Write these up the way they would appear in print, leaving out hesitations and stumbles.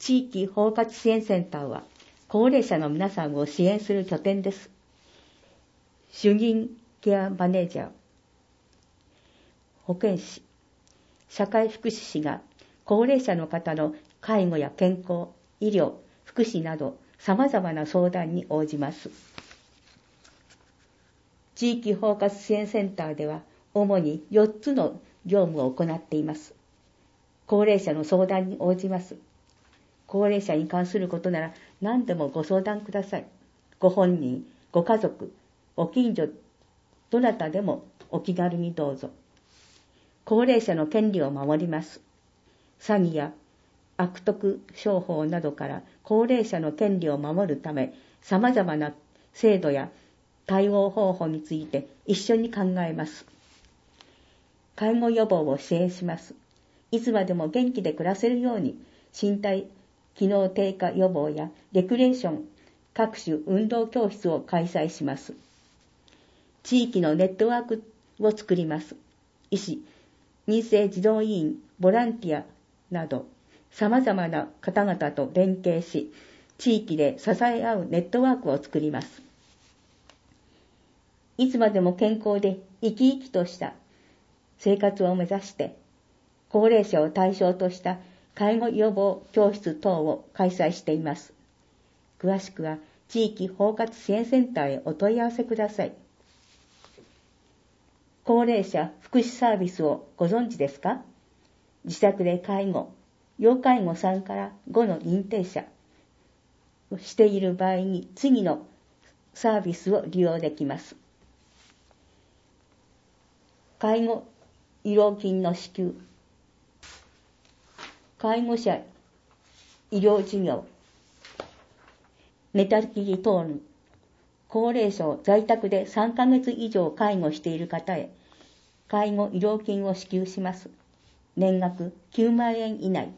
地域包括支援センターは高齢者の皆さんを支援する拠点です。主任ケアマネージャー、保健師、社会福祉士が高齢者の方の介護や健康、医療、福祉など様々な相談に応じます。地域包括支援センターでは主に4つの業務を行っています。高齢者の相談に応じます。高齢者に関することなら何でもご相談ください。ご本人、ご家族、ご近所、どなたでもお気軽にどうぞ。高齢者の権利を守ります。詐欺や悪徳商法などから高齢者の権利を守るため、様々な制度や対応方法について一緒に考えます。介護予防を支援します。いつまでも元気で暮らせるように、身体機能低下予防やレクレーション、各種運動教室を開催します。地域のネットワークを作ります。医師、民生児童委員、ボランティアなど、様々な方々と連携し、地域で支え合うネットワークを作ります。いつまでも健康で生き生きとした生活を目指して、高齢者を対象とした介護予防教室等を開催しています。詳しくは地域包括支援センターへお問い合わせください。高齢者福祉サービスをご存知ですか？自宅で介護、要介護3から5の認定者をしている場合に次のサービスを利用できます。介護医療金の支給、介護者医療事業、寝たきり等の高齢者を在宅で3ヶ月以上介護している方へ介護医療金を支給します。年額9万円以内。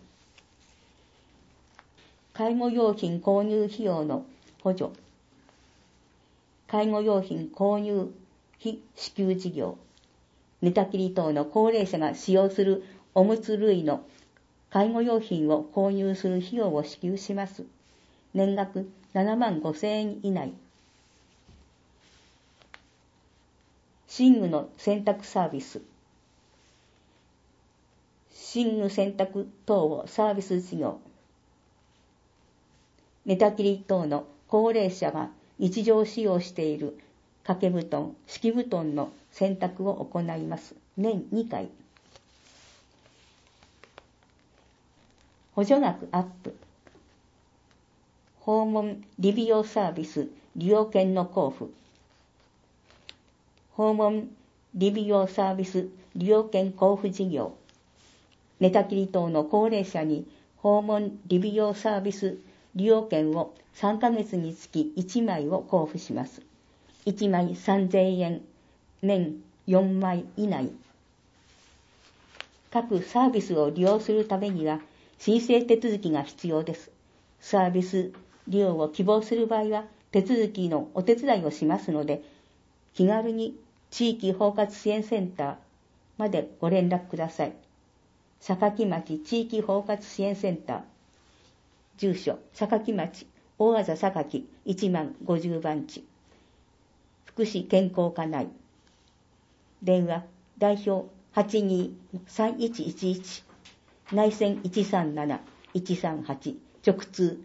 介護用品購入費用の補助、介護用品購入費支給事業、寝たきり等の高齢者が使用するおむつ類の介護用品を購入する費用を支給します。年額7万5千円以内。寝具の洗濯サービス、寝具洗濯等をサービス事業、寝たきり等の高齢者が日常使用している掛け布団、敷布団の洗濯を行います。年2回。補助額アップ。訪問理美容サービス利用券の交付。訪問理美容サービス利用券交付事業。寝たきり等の高齢者に訪問理美容サービス利用券を3ヶ月につき1枚を交付します。1枚3000円、年4枚以内。各サービスを利用するためには申請手続きが必要です。サービス利用を希望する場合は手続きのお手伝いをしますので、気軽に地域包括支援センターまでご連絡ください。坂城町地域包括支援センター、住所坂城町大字榊1万50番地、福祉健康課内、電話代表823111、内線137-138、直通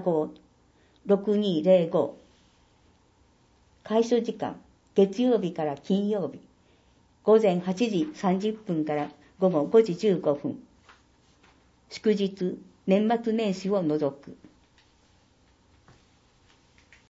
75-6205。開所時間月曜日から金曜日、午前8時30分から午後5時15分。祝日、年末年始を除く。